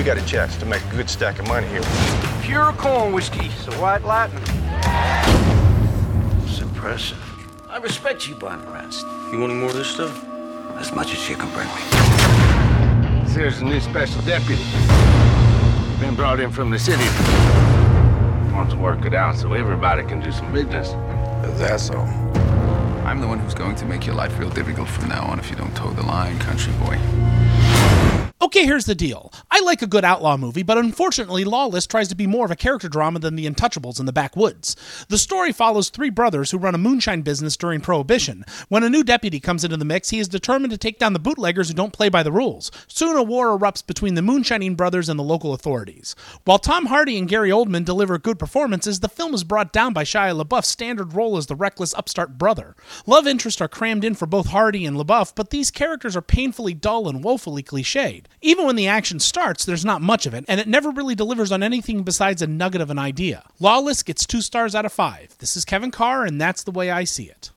got a chance to make a good stack of money here. Pure corn whiskey, so white lightning. It's impressive. I respect you, Barney Ranston. You want any more of this stuff? As much as you can bring me. Here's a new special deputy. Been brought in from the city. Wants to work it out so everybody can do some business. That's all. I'm the one who's going to make your life real difficult from now on if you don't toe the line, country boy. Okay, here's the deal. I like a good outlaw movie, but unfortunately Lawless tries to be more of a character drama than The Untouchables in the backwoods. The story follows three brothers who run a moonshine business during Prohibition. When a new deputy comes into the mix, he is determined to take down the bootleggers who don't play by the rules. Soon a war erupts between the moonshining brothers and the local authorities. While Tom Hardy and Gary Oldman deliver good performances, the film is brought down by Shia LaBeouf's standard role as the reckless upstart brother. Love interests are crammed in for both Hardy and LaBeouf, but these characters are painfully dull and woefully cliched. Even when the action starts, there's not much of it, and it never really delivers on anything besides a nugget of an idea. Lawless gets 2 stars out of 5. This is Kevin Carr, and that's the way I see it.